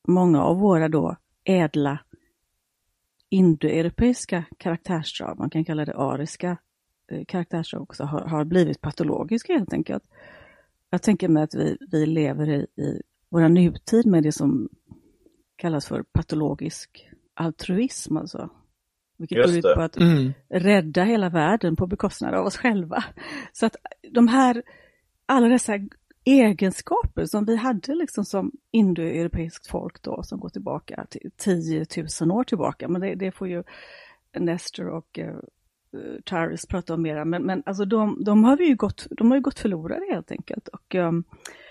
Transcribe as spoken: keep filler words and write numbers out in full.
många av våra då ädla indoeuropeiska karaktärsdrag, man kan kalla det ariska eh, karaktärsdrag också, har, har blivit patologiska helt enkelt. Jag tänker mig att vi, vi lever i, i våra nutid med det som kallas för patologisk altruism, alltså. Vilket går ut på att mm. rädda hela världen på bekostnad av oss själva. Så att de här, alla dessa egenskaper som vi hade liksom som indoeuropeiskt folk då, som går tillbaka till tio tusen år tillbaka, men det, det får ju Nestor och uh, Tyrus prata om mera, men, men alltså de, de har vi ju gått, de har ju gått förlorade helt enkelt, och um,